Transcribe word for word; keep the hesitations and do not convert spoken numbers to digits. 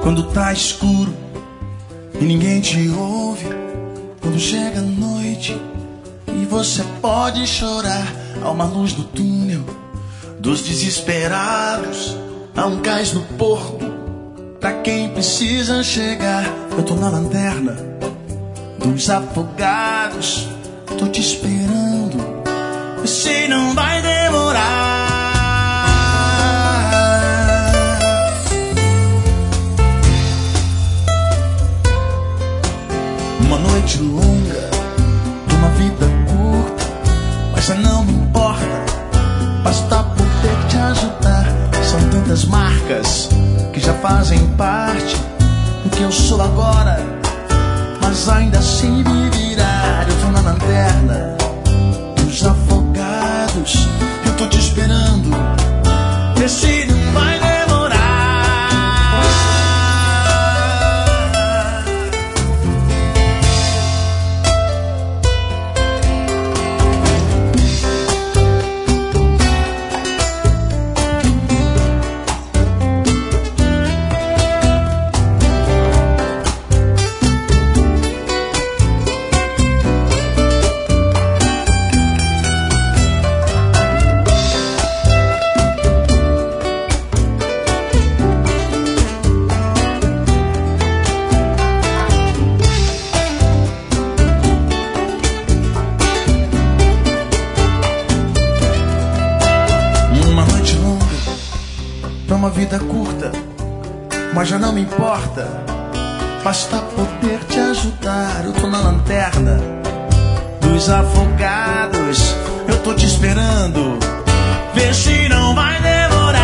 Quando tá escuro e ninguém te ouve, quando chega a noite e você pode chorar, há uma luz no túnel dos desesperados, há um cais no porto pra quem precisa chegar. Eu tô na lanterna dos afogados, tô te esperando, se não vai demorar. Uma noite longa, uma vida curta, mas não me importa, basta poder te ajudar. São tantas marcas que já fazem parte do que eu sou agora, mas ainda assim me virar. Eu tô na lanterna dos afogados, eu tô te esperando, esse não vai demorar. Uma vida curta, mas já não me importa, basta poder te ajudar. Eu tô na lanterna dos afogados, eu tô te esperando, vê se não vai demorar.